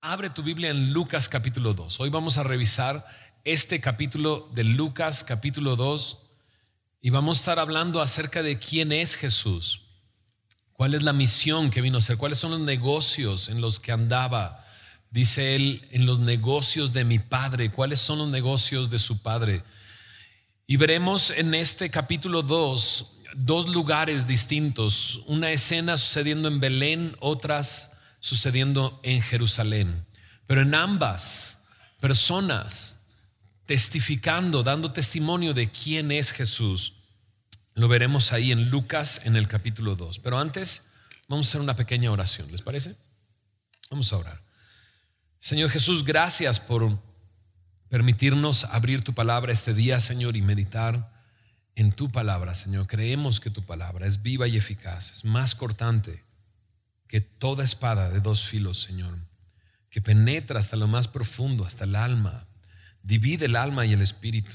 Abre tu Biblia en Lucas capítulo 2. Hoy vamos a revisar este capítulo de Lucas capítulo 2 y vamos a estar hablando acerca de quién es Jesús, cuál es la misión que vino a hacer, cuáles son los negocios en los que andaba. Dice él, en los negocios de mi Padre. ¿Cuáles son los negocios de su Padre? Y veremos en este capítulo 2 dos lugares distintos, una escena sucediendo en Belén, otras sucediendo en Jerusalén, pero en ambas personas testificando, dando testimonio de quién es Jesús. Lo veremos ahí en Lucas en el capítulo 2. Pero antes vamos a hacer una pequeña oración, ¿les parece? Vamos a orar. Señor Jesús, gracias por permitirnos abrir tu palabra este día, Señor, y meditar en tu palabra, Señor. Creemos que tu palabra es viva y eficaz, es más cortante que toda espada de dos filos, Señor, que penetra hasta lo más profundo, hasta el alma, divide el alma y el espíritu.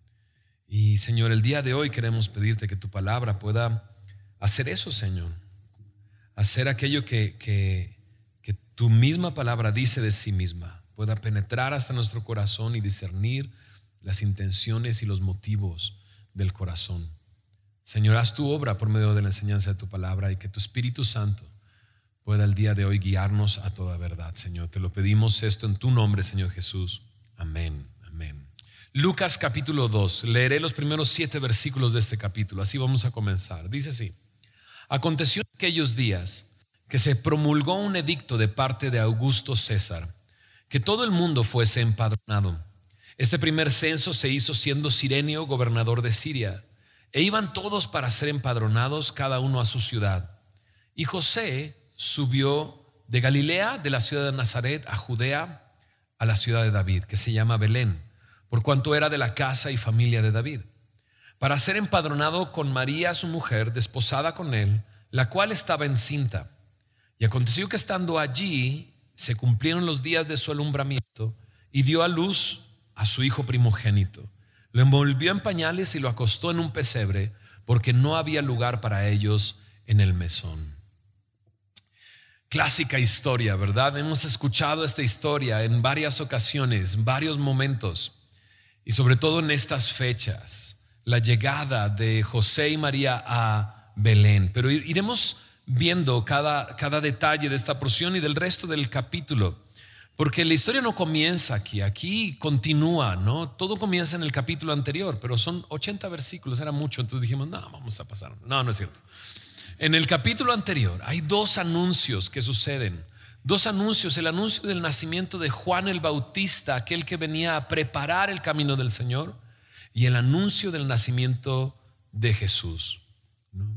Y Señor, el día de hoy queremos pedirte que tu palabra pueda hacer eso, Señor, hacer aquello que tu misma palabra dice de sí misma, pueda penetrar hasta nuestro corazón y discernir las intenciones y los motivos del corazón. Señor, haz tu obra por medio de la enseñanza de tu palabra y que tu Espíritu Santo pueda el día de hoy guiarnos a toda verdad, Señor. Te lo pedimos esto en tu nombre, Señor Jesús. Amén, amén. Lucas capítulo 2. Leeré los primeros 7 versículos de este capítulo. Así vamos a comenzar. Dice así: aconteció en aquellos días que se promulgó un edicto de parte de Augusto César, que todo el mundo fuese empadronado. Este primer censo se hizo siendo Cirenio gobernador de Siria, e iban todos para ser empadronados, cada uno a su ciudad. Y José subió de Galilea, de la ciudad de Nazaret, a Judea, a la ciudad de David, que se llama Belén, por cuanto era de la casa y familia de David, para ser empadronado con María su mujer, desposada con él, la cual estaba encinta. Y aconteció que estando allí se cumplieron los días de su alumbramiento, y dio a luz a su hijo primogénito. Lo envolvió en pañales y lo acostó en un pesebre, porque no había lugar para ellos en el mesón. Clásica historia, ¿verdad? Hemos escuchado esta historia en varias ocasiones, en varios momentos, y sobre todo en estas fechas, la llegada de José y María a Belén. Pero iremos viendo cada detalle de esta porción y del resto del capítulo, porque la historia no comienza aquí continúa, ¿no? Todo comienza en el capítulo anterior, pero son 80 versículos, era mucho, entonces dijimos, no, vamos a pasar. No es cierto. En el capítulo anterior hay dos anuncios que suceden. Dos anuncios: el anuncio del nacimiento de Juan el Bautista, aquel que venía a preparar el camino del Señor, y el anuncio del nacimiento de Jesús, ¿no?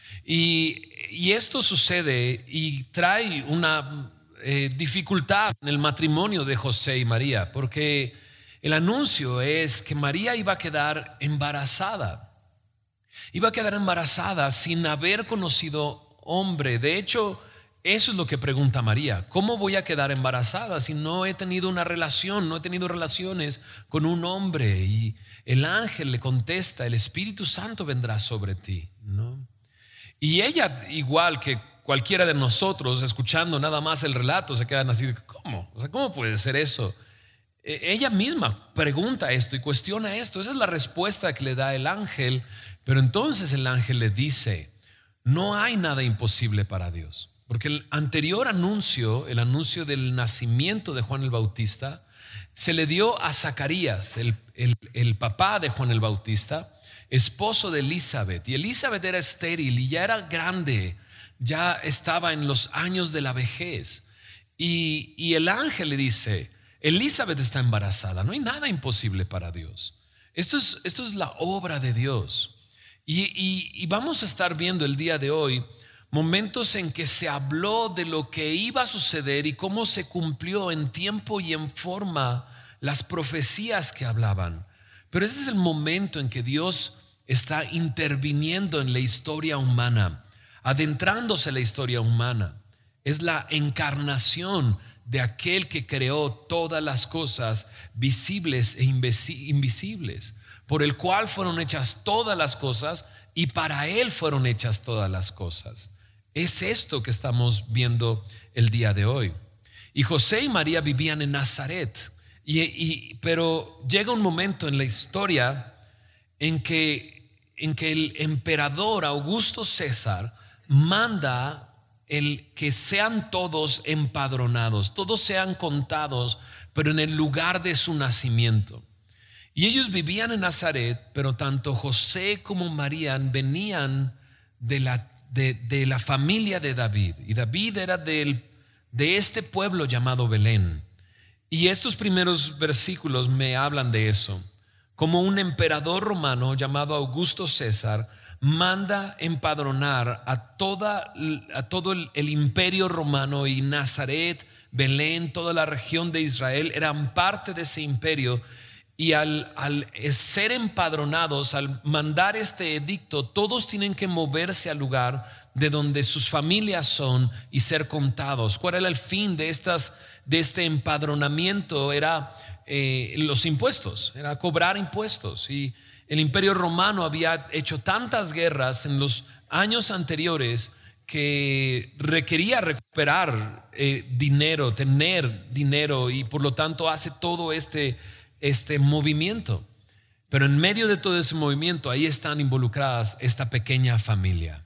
Y esto sucede y trae una dificultad en el matrimonio de José y María, porque el anuncio es que María iba a quedar embarazada. Iba a quedar embarazada sin haber conocido hombre. De hecho, eso es lo que pregunta María: ¿cómo voy a quedar embarazada si no he tenido una relación, no he tenido relaciones con un hombre? Y el ángel le contesta: el Espíritu Santo vendrá sobre ti, ¿no? Y ella, igual que cualquiera de nosotros, escuchando nada más el relato, se quedan así: ¿cómo? O sea, ¿cómo puede ser eso? Ella misma pregunta esto y cuestiona esto. Esa es la respuesta que le da el ángel. Pero entonces el ángel le dice: no hay nada imposible para Dios. Porque el anterior anuncio, el anuncio del nacimiento de Juan el Bautista, se le dio a Zacarías, el papá de Juan el Bautista, esposo de Elizabeth. Y Elizabeth era estéril y ya era grande, ya estaba en los años de la vejez. Y el ángel le dice: Elizabeth está embarazada, no hay nada imposible para Dios. Esto es la obra de Dios. Y vamos a estar viendo el día de hoy momentos en que se habló de lo que iba a suceder y cómo se cumplió en tiempo y en forma las profecías que hablaban. Pero ese es el momento en que Dios está interviniendo en la historia humana, adentrándose en la historia humana. Es la encarnación de aquel que creó todas las cosas visibles e invisibles, por el cual fueron hechas todas las cosas y para él fueron hechas todas las cosas. Es esto que estamos viendo el día de hoy. Y José y María vivían en Nazaret. Pero llega un momento en la historia en que el emperador Augusto César manda que sean todos empadronados, todos sean contados, pero en el lugar de su nacimiento. Y ellos vivían en Nazaret, pero tanto José como María venían de la familia de David. Y David era de este pueblo llamado Belén. Y estos primeros versículos me hablan de eso. Como un emperador romano llamado Augusto César manda empadronar a todo el imperio romano, y Nazaret, Belén, toda la región de Israel eran parte de ese imperio. Y al ser empadronados, al mandar este edicto, todos tienen que moverse al lugar de donde sus familias son y ser contados. ¿Cuál era el fin de este empadronamiento? Era los impuestos, era cobrar impuestos. Y el imperio romano había hecho tantas guerras en los años anteriores que requería recuperar dinero, tener dinero, y por lo tanto hace todo este movimiento. Pero en medio de todo ese movimiento, ahí están involucradas esta pequeña familia,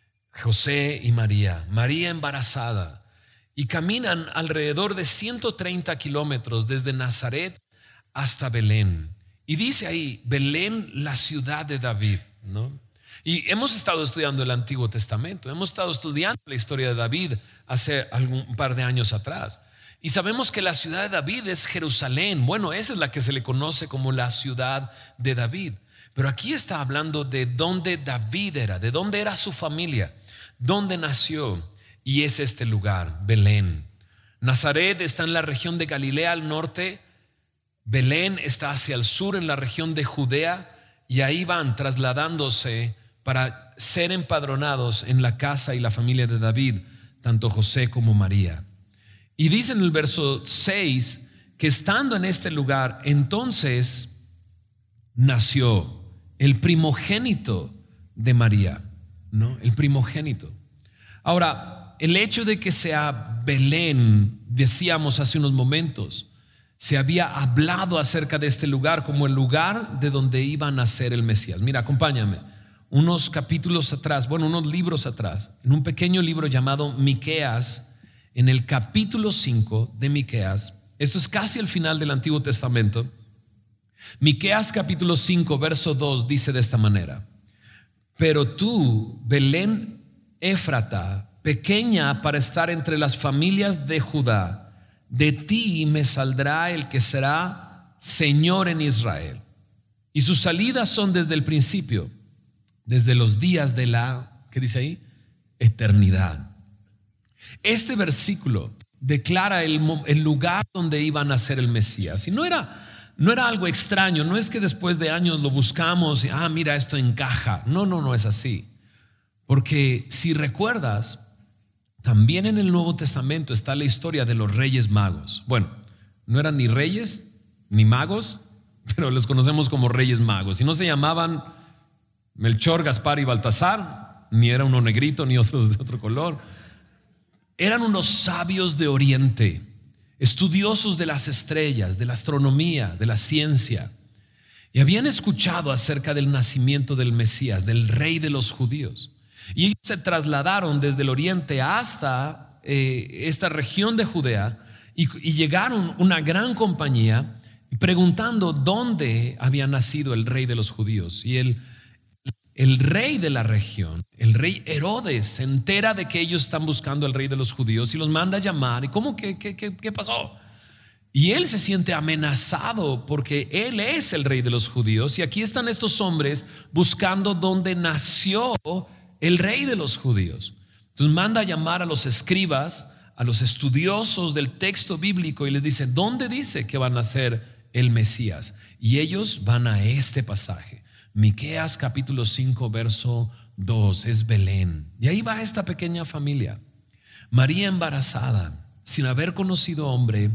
José y María embarazada, y caminan alrededor de 130 kilómetros desde Nazaret hasta Belén. Y dice ahí, Belén, la ciudad de David, ¿no? Y hemos estado estudiando el Antiguo Testamento, hemos estado estudiando la historia de David hace un par de años atrás. Y sabemos que la ciudad de David es Jerusalén. Bueno, esa es la que se le conoce como la ciudad de David. Pero aquí está hablando de dónde David era, de dónde era su familia, dónde nació. Y es este lugar, Belén. Nazaret está en la región de Galilea al norte. Belén está hacia el sur, en la región de Judea. Y ahí van trasladándose para ser empadronados en la casa y la familia de David, tanto José como María. Y dice en el verso 6 que estando en este lugar, entonces nació el primogénito de María, ¿no? El primogénito. Ahora, el hecho de que sea Belén, decíamos hace unos momentos, se había hablado acerca de este lugar como el lugar de donde iba a nacer el Mesías. Mira, acompáñame. Unos capítulos atrás, unos libros atrás, en un pequeño libro llamado Miqueas, en el capítulo 5 de Miqueas, esto es casi el final del Antiguo Testamento. Miqueas capítulo 5 verso 2 dice de esta manera: pero tú, Belén Éfrata, pequeña para estar entre las familias de Judá, de ti me saldrá el que será Señor en Israel, y sus salidas son desde el principio, desde los días de la, ¿qué dice ahí? Eternidad. Este versículo declara el lugar donde iba a nacer el Mesías. Y no era algo extraño, no es que después de años lo buscamos y mira, esto encaja. No es así. Porque si recuerdas, también en el Nuevo Testamento está la historia de los reyes magos. Bueno, no eran ni reyes ni magos, pero los conocemos como reyes magos. Y no se llamaban Melchor, Gaspar y Baltasar, ni era uno negrito ni otros de otro color. Eran unos sabios de Oriente, estudiosos de las estrellas, de la astronomía, de la ciencia, y habían escuchado acerca del nacimiento del Mesías, del rey de los judíos. Y ellos se trasladaron desde el oriente hasta esta región de Judea, y llegaron una gran compañía preguntando dónde había nacido el rey de los judíos. Y el rey de la región, el rey Herodes, se entera de que ellos están buscando al rey de los judíos y los manda a llamar. ¿Y cómo? ¿Qué pasó? Y él se siente amenazado porque él es el rey de los judíos, y aquí están estos hombres buscando dónde nació el rey de los judíos. Entonces manda a llamar a los escribas, a los estudiosos del texto bíblico, y les dice: ¿dónde dice que va a nacer el Mesías? Y ellos van a este pasaje, Miqueas capítulo 5 verso 2, es Belén. Y ahí va esta pequeña familia, María embarazada, sin haber conocido hombre.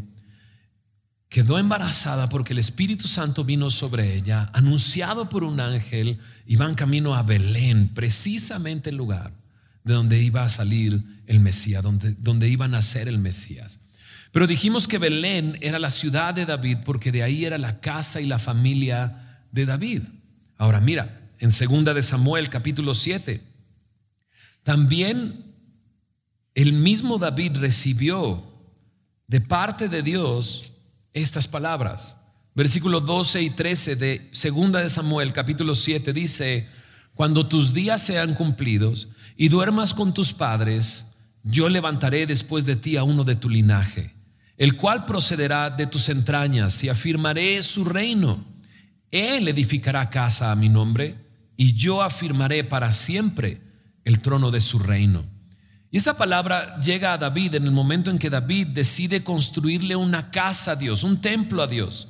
Quedó embarazada porque el Espíritu Santo vino sobre ella, anunciado por un ángel, y van camino a Belén, precisamente el lugar de donde iba a salir el Mesías, donde iba a nacer el Mesías. Pero dijimos que Belén era la ciudad de David porque de ahí era la casa y la familia de David. Ahora mira, en 2 de Samuel capítulo 7, también el mismo David recibió de parte de Dios estas palabras. Versículos 12 y 13 de 2 de Samuel capítulo 7 dice: cuando tus días sean cumplidos y duermas con tus padres, yo levantaré después de ti a uno de tu linaje, el cual procederá de tus entrañas, y afirmaré su reino. Él edificará casa a mi nombre, y yo afirmaré para siempre el trono de su reino. Y esa palabra llega a David en el momento en que David decide construirle una casa a Dios, un templo a Dios.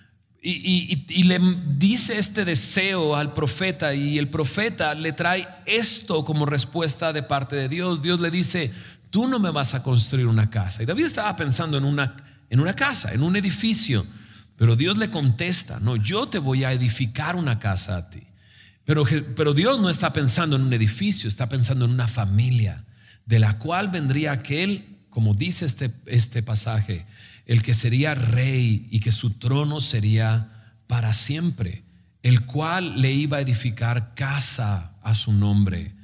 Y le dice este deseo al profeta, y el profeta le trae esto como respuesta de parte de Dios. Dios le dice: tú no me vas a construir una casa. Y David estaba pensando en una casa, en un edificio, pero Dios le contesta: no, yo te voy a edificar una casa a ti. Pero Dios no está pensando en un edificio, está pensando en una familia, de la cual vendría aquel, como dice este pasaje, el que sería rey y que su trono sería para siempre, el cual le iba a edificar casa a su nombre.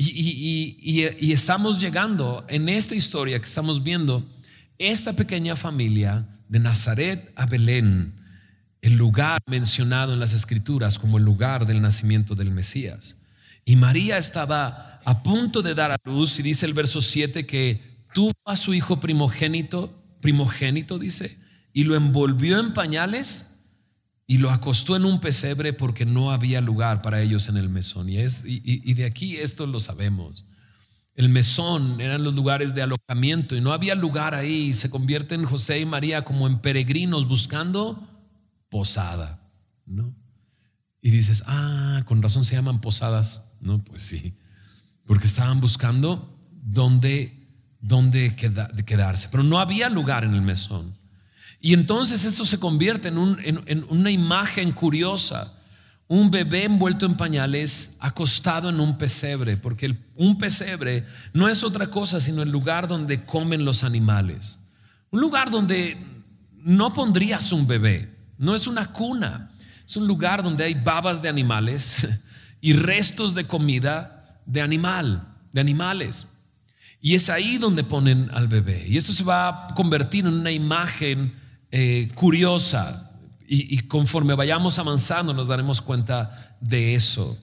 Y estamos llegando en esta historia que estamos viendo, esta pequeña familia de Nazaret a Belén, el lugar mencionado en las Escrituras como el lugar del nacimiento del Mesías. Y María estaba a punto de dar a luz, y dice el verso 7 que tuvo a su hijo primogénito dice, y lo envolvió en pañales y lo acostó en un pesebre porque no había lugar para ellos en el mesón. Y de aquí esto lo sabemos. El mesón eran los lugares de alojamiento y no había lugar ahí, y se convierten José y María como en peregrinos buscando posada, ¿no? Y dices: con razón se llaman posadas. No, pues sí, porque estaban buscando dónde quedarse, pero no había lugar en el mesón. Y entonces esto se convierte en una imagen curiosa: un bebé envuelto en pañales acostado en un pesebre, porque un pesebre no es otra cosa sino el lugar donde comen los animales, un lugar donde no pondrías un bebé. No es una cuna, es un lugar donde hay babas de animales y restos de comida de animales. Y es ahí donde ponen al bebé. Y esto se va a convertir en una imagen curiosa. Y conforme vayamos avanzando nos daremos cuenta de eso.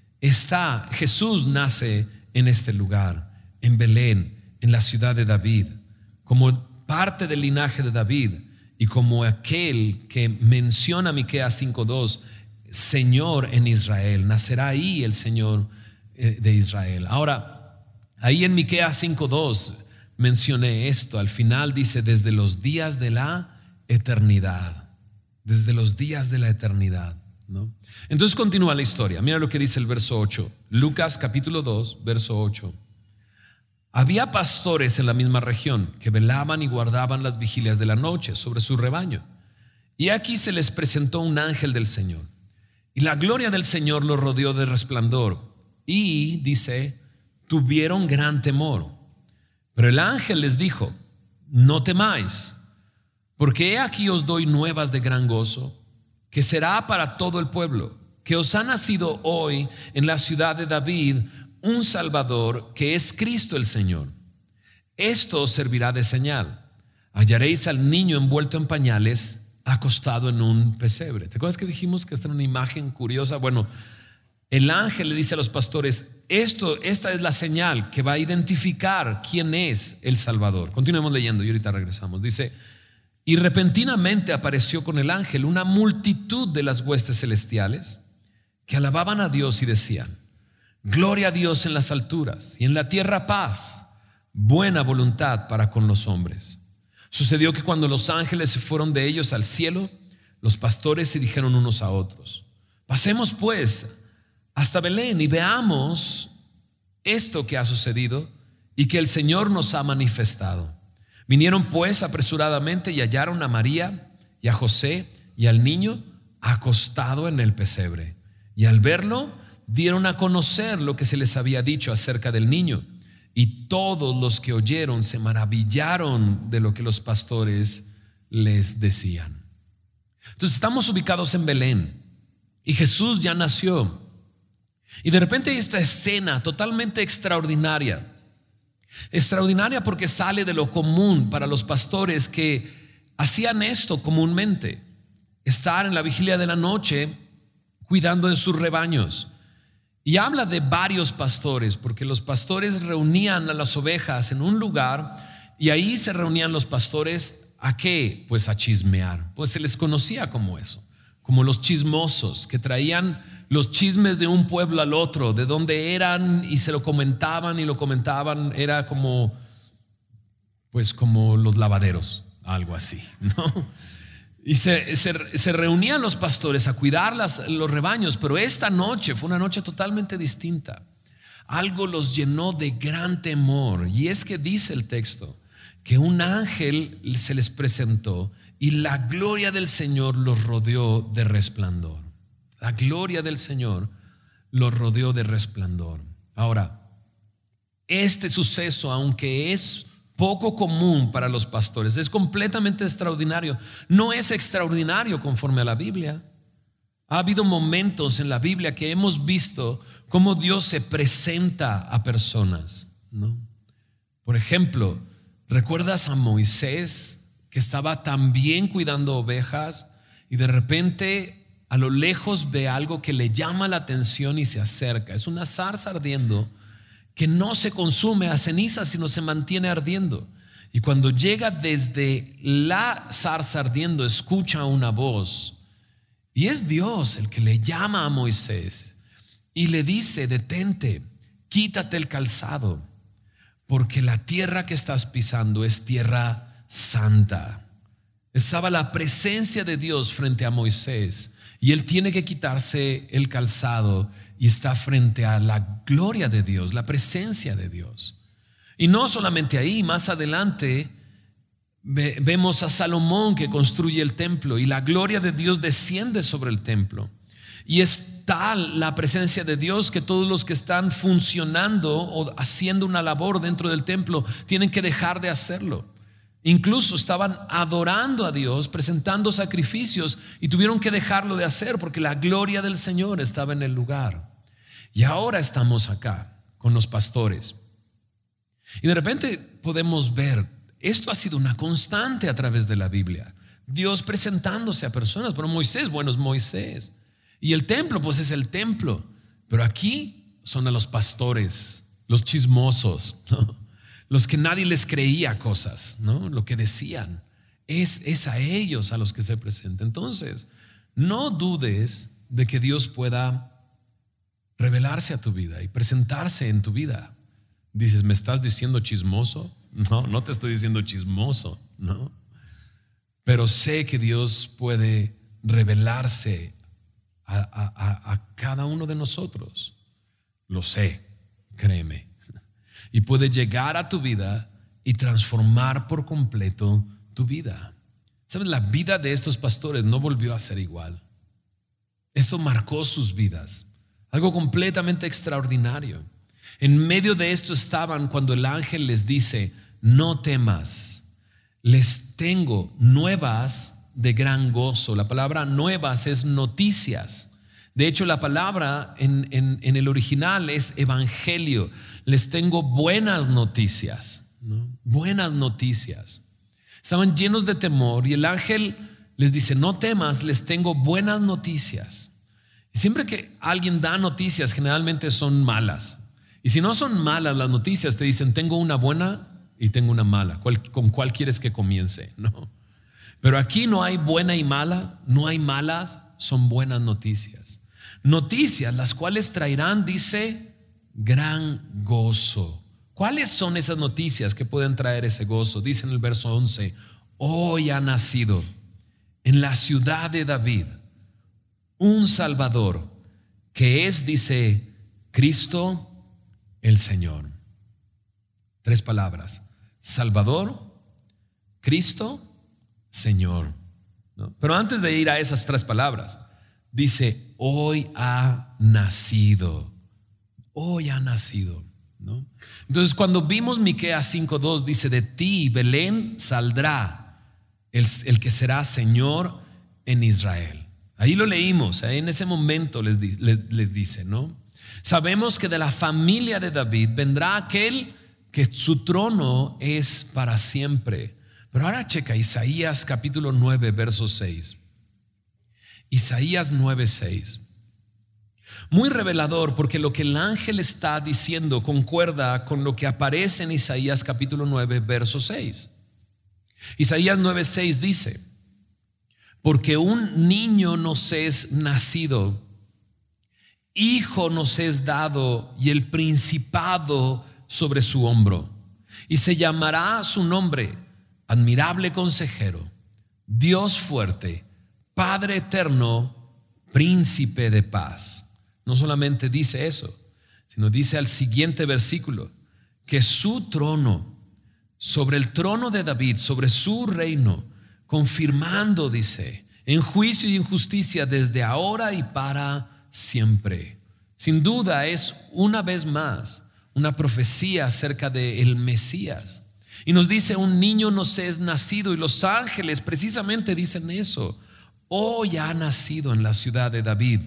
Jesús nace en este lugar, en Belén, en la ciudad de David, como parte del linaje de David y como aquel que menciona Miqueas 5:2, Señor en Israel. Nacerá ahí el Señor de Israel. Ahora, ahí en Miqueas 5:2 mencioné esto. Al final dice: desde los días de la eternidad. Desde los días de la eternidad, ¿no? Entonces continúa la historia. Mira lo que dice el verso 8. Lucas capítulo 2, verso 8. Había pastores en la misma región que velaban y guardaban las vigilias de la noche sobre su rebaño. Y aquí se les presentó un ángel del Señor, y la gloria del Señor los rodeó de resplandor. Y, dice, tuvieron gran temor. Pero el ángel les dijo: no temáis, porque he aquí os doy nuevas de gran gozo, que será para todo el pueblo, que os ha nacido hoy en la ciudad de David un Salvador, que es Cristo el Señor. Esto os servirá de señal: hallaréis al niño envuelto en pañales, acostado en un pesebre. ¿Te acuerdas que dijimos que esta era una imagen curiosa? Bueno, el ángel le dice a los pastores: esta es la señal que va a identificar quién es el Salvador. Continuemos leyendo y ahorita regresamos. Dice: y repentinamente apareció con el ángel una multitud de las huestes celestiales que alababan a Dios y decían: gloria a Dios en las alturas, y en la tierra paz, buena voluntad para con los hombres. Sucedió que cuando los ángeles se fueron de ellos al cielo, los pastores se dijeron unos a otros: pasemos pues hasta Belén y veamos esto que ha sucedido y que el Señor nos ha manifestado. Vinieron pues apresuradamente y hallaron a María y a José y al niño acostado en el pesebre. Y al verlo, dieron a conocer lo que se les había dicho acerca del niño. y todos los que oyeron se maravillaron de lo que los pastores les decían. Entonces estamos ubicados en Belén y Jesús ya nació. Y de repente hay esta escena totalmente extraordinaria. Extraordinaria porque sale de lo común para los pastores que hacían esto comúnmente. Estar en la vigilia de la noche cuidando de sus rebaños. Y habla de varios pastores, porque los pastores reunían a las ovejas en un lugar y ahí se reunían los pastores ¿a qué? Pues a chismear. Pues se les conocía como eso, como los chismosos que traían los chismes de un pueblo al otro, de dónde eran y se lo comentaban y lo comentaban. Era como, pues como los lavaderos, algo así, ¿no? Y se reunían los pastores a cuidar los rebaños, pero esta noche fue una noche totalmente distinta. Algo los llenó de gran temor, y es que dice el texto que un ángel se les presentó y la gloria del Señor los rodeó de resplandor. La gloria del Señor los rodeó de resplandor. Ahora, este suceso, aunque es poco común para los pastores, es completamente extraordinario. No es extraordinario conforme a la Biblia. Ha habido momentos en la Biblia que hemos visto cómo Dios se presenta a personas, ¿no? Por ejemplo, ¿recuerdas a Moisés que estaba también cuidando ovejas y de repente a lo lejos ve algo que le llama la atención y se acerca? Es una zarza ardiendo que no se consume a cenizas, sino se mantiene ardiendo. Y cuando llega desde la zarza ardiendo, escucha una voz. Y es Dios el que le llama a Moisés y le dice: detente, quítate el calzado, porque la tierra que estás pisando es tierra santa. Estaba la presencia de Dios frente a Moisés y él tiene que quitarse el calzado y está frente a la gloria de Dios, la presencia de Dios. Y no solamente ahí, más adelante vemos a Salomón que construye el templo y la gloria de Dios desciende sobre el templo. Y es tal la presencia de Dios que todos los que están funcionando o haciendo una labor dentro del templo tienen que dejar de hacerlo. Incluso estaban adorando a Dios, presentando sacrificios y tuvieron que dejarlo de hacer porque la gloria del Señor estaba en el lugar. Y ahora estamos acá con los pastores. Y de repente podemos ver, esto ha sido una constante a través de la Biblia. Dios presentándose a personas, pero Moisés, bueno, es Moisés. Y el templo, pues es el templo. Pero aquí son a los pastores, los chismosos, ¿no? Los que nadie les creía cosas, ¿no? Lo que decían es a ellos a los que se presenta. Entonces, no dudes de que Dios pueda revelarse a tu vida y presentarse en tu vida. Dices, ¿me estás diciendo chismoso? No, no te estoy diciendo chismoso, ¿no? Pero sé que Dios puede revelarse a cada uno de nosotros. Lo sé, créeme. Y puede llegar a tu vida y transformar por completo tu vida. ¿Sabes? La vida de estos pastores no volvió a ser igual. Esto marcó sus vidas. Algo completamente extraordinario. En medio de esto estaban cuando el ángel les dice: no temas, les tengo nuevas de gran gozo. La palabra nuevas es noticias. De hecho, la palabra en el original es evangelio. Les tengo buenas noticias, ¿no? Buenas noticias. Estaban llenos de temor y el ángel les dice: no temas, les tengo buenas noticias. Y siempre que alguien da noticias, generalmente son malas. Y si no son malas las noticias, te dicen: tengo una buena y tengo una mala. ¿Con cuál quieres que comience? No. Pero aquí no hay buena y mala, no hay malas, son buenas noticias. Noticias las cuales traerán, dice, gran gozo. ¿Cuáles son esas noticias que pueden traer ese gozo? Dice en el verso 11: hoy ha nacido en la ciudad de David un Salvador, que es, dice, Cristo el Señor. 3 palabras: Salvador, Cristo, Señor, ¿no? Pero antes de ir a esas 3 palabras, dice: hoy ha nacido. Hoy ha nacido. ¿no? Entonces, cuando vimos Miqueas 5:2, dice: de ti, Belén, saldrá el que será Señor en Israel. Ahí lo leímos, ahí en ese momento les dice, ¿no? Sabemos que de la familia de David vendrá aquel que su trono es para siempre. Pero ahora checa Isaías capítulo 9, verso 6. Isaías 9:6. Muy revelador, porque lo que el ángel está diciendo concuerda con lo que aparece en Isaías capítulo 9, verso 6. Isaías 9:6 dice: porque un niño nos es nacido, hijo nos es dado, y el principado sobre su hombro, y se llamará su nombre Admirable Consejero, Dios fuerte, Padre eterno, Príncipe de paz. No solamente dice eso, sino dice al siguiente versículo que su trono, sobre el trono de David, sobre su reino, confirmando, dice, en juicio y en justicia desde ahora y para siempre. Sin duda es una vez más una profecía acerca del Mesías. Y nos dice: un niño nos es nacido, y los ángeles precisamente dicen eso. Hoy ha nacido en la ciudad de David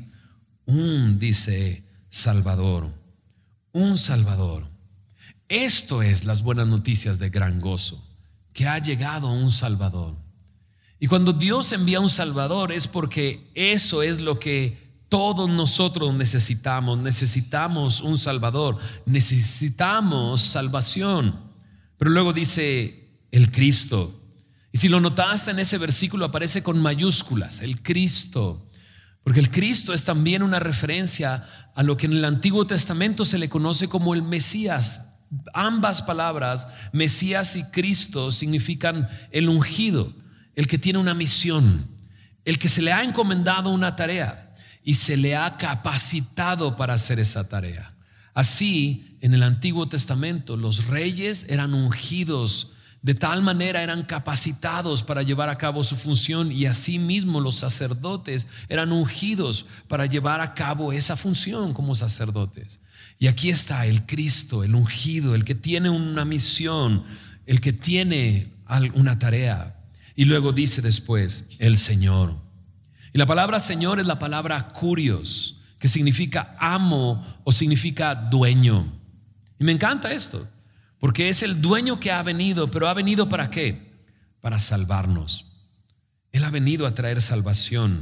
dice, Salvador, un Salvador. Esto es las buenas noticias de gran gozo, que ha llegado un Salvador. Y cuando Dios envía un Salvador es porque eso es lo que todos nosotros necesitamos. Necesitamos un Salvador, necesitamos salvación. Pero luego dice el Cristo. Y si lo notaste en ese versículo, aparece con mayúsculas, el Cristo. Porque el Cristo es también una referencia a lo que en el Antiguo Testamento se le conoce como el Mesías. Ambas palabras, Mesías y Cristo, significan el ungido, el que tiene una misión, el que se le ha encomendado una tarea y se le ha capacitado para hacer esa tarea. Así, en el Antiguo Testamento, los reyes eran ungidos, de tal manera eran capacitados para llevar a cabo su función, y asimismo los sacerdotes eran ungidos para llevar a cabo esa función como sacerdotes. Y aquí está el Cristo, el ungido, el que tiene una misión, el que tiene una tarea. Y luego dice después, el Señor. Y la palabra Señor es la palabra kurios, que significa amo o significa dueño. Y me encanta esto, porque es el dueño que ha venido. ¿Pero ha venido para qué? Para salvarnos. Él ha venido a traer salvación.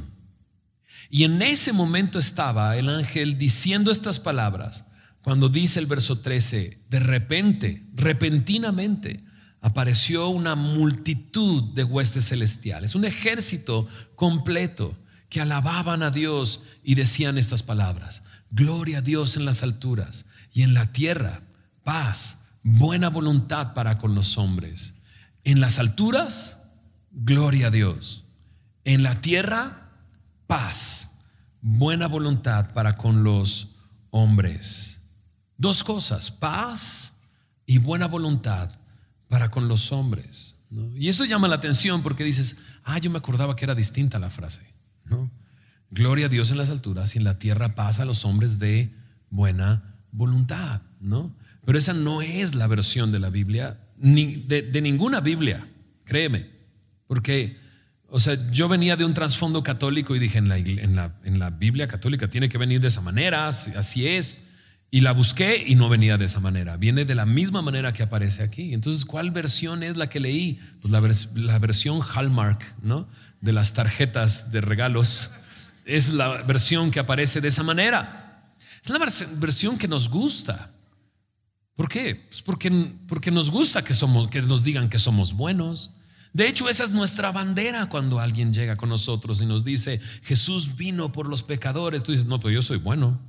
Y en ese momento estaba el ángel diciendo estas palabras, cuando dice el verso 13: de repente, repentinamente, apareció una multitud de huestes celestiales, un ejército completo, que alababan a Dios y decían estas palabras: gloria a Dios en las alturas, y en la tierra paz, buena voluntad para con los hombres. En las alturas, gloria a Dios. En la tierra, paz, buena voluntad para con los hombres. Dos cosas: paz y buena voluntad para con los hombres, ¿no? Y eso llama la atención porque dices: yo me acordaba que era distinta la frase, ¿no? Gloria a Dios en las alturas y en la tierra paz a los hombres de buena voluntad, ¿no? Pero esa no es la versión de la Biblia, ni de ninguna Biblia, créeme. Porque, yo venía de un trasfondo católico y dije: en la Biblia católica tiene que venir de esa manera, así es. Y la busqué y no venía de esa manera, viene de la misma manera que aparece aquí. Entonces, ¿cuál versión es la que leí? Pues la versión Hallmark, ¿no? De las tarjetas de regalos. Es la versión que aparece de esa manera. Es la versión que nos gusta. ¿Por qué? Pues porque nos gusta que nos digan que somos buenos. De hecho, esa es nuestra bandera cuando alguien llega con nosotros y nos dice: Jesús vino por los pecadores. Tú dices: no, pero yo soy bueno.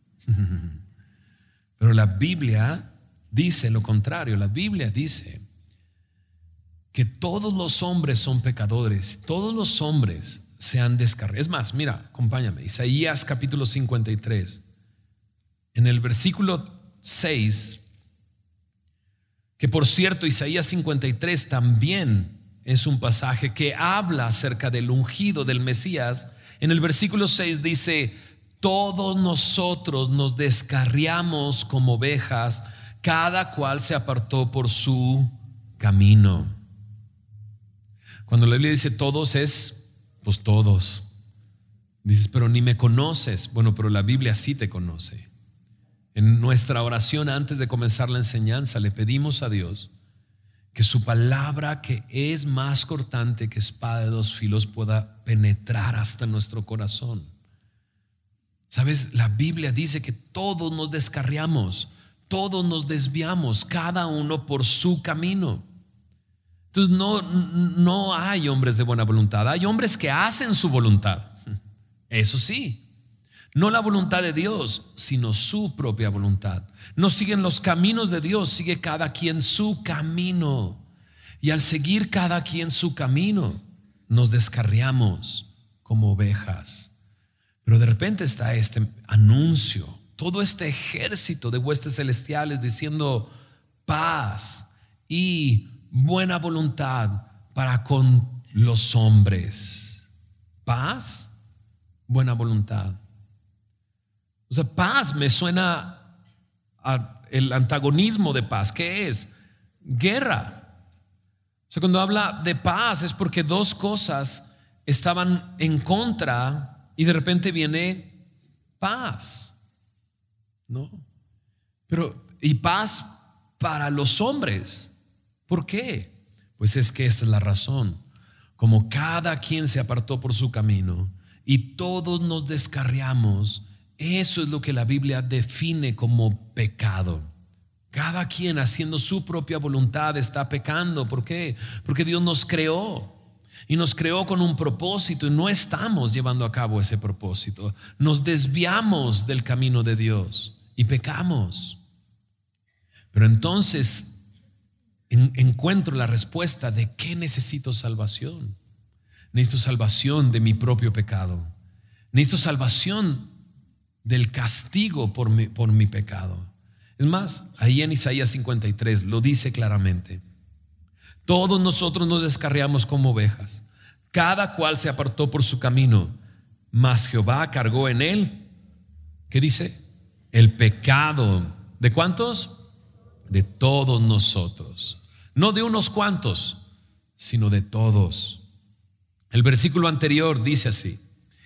Pero la Biblia dice lo contrario. La Biblia dice que todos los hombres son pecadores, todos los hombres se han descarriado. Es más, mira, acompáñame, Isaías capítulo 53, en el versículo 6, que por cierto Isaías 53 también es un pasaje que habla acerca del ungido del Mesías. En el versículo 6 dice: todos nosotros nos descarriamos como ovejas, cada cual se apartó por su camino. Cuando la Biblia dice todos es, pues todos. Dices, pero ni me conoces. Bueno, pero la Biblia sí te conoce. En nuestra oración antes de comenzar la enseñanza le pedimos a Dios que su palabra, que es más cortante que espada de dos filos, pueda penetrar hasta nuestro corazón. Sabes, la Biblia dice que todos nos descarriamos, todos nos desviamos, cada uno por su camino. Entonces no hay hombres de buena voluntad, hay hombres que hacen su voluntad. Eso sí, no la voluntad de Dios, sino su propia voluntad. No siguen los caminos de Dios, sigue cada quien su camino. Y al seguir cada quien su camino, nos descarriamos como ovejas. Pero de repente está este anuncio, todo este ejército de huestes celestiales diciendo paz y buena voluntad para con los hombres. Paz, buena voluntad. O sea, paz me suena a el antagonismo de paz. ¿Qué es? Guerra. O sea, cuando habla de paz es porque dos cosas estaban en contra y de repente viene paz, ¿no? Pero, y paz para los hombres. ¿Por qué? Pues es que esta es la razón. Como cada quien se apartó por su camino y todos nos descarriamos, eso es lo que la Biblia define como pecado. Cada quien haciendo su propia voluntad está pecando. ¿Por qué? Porque Dios nos creó y nos creó con un propósito y no estamos llevando a cabo ese propósito. Nos desviamos del camino de Dios y pecamos. Pero entonces encuentro la respuesta de qué necesito salvación. Necesito salvación de mi propio pecado. Necesito salvación del castigo por mi pecado. Es más, ahí en Isaías 53 lo dice claramente. Todos nosotros nos descarriamos como ovejas, cada cual se apartó por su camino, mas Jehová cargó en él, ¿qué dice? El pecado. ¿De cuántos? De todos nosotros. No de unos cuantos, sino de todos. El versículo anterior dice así: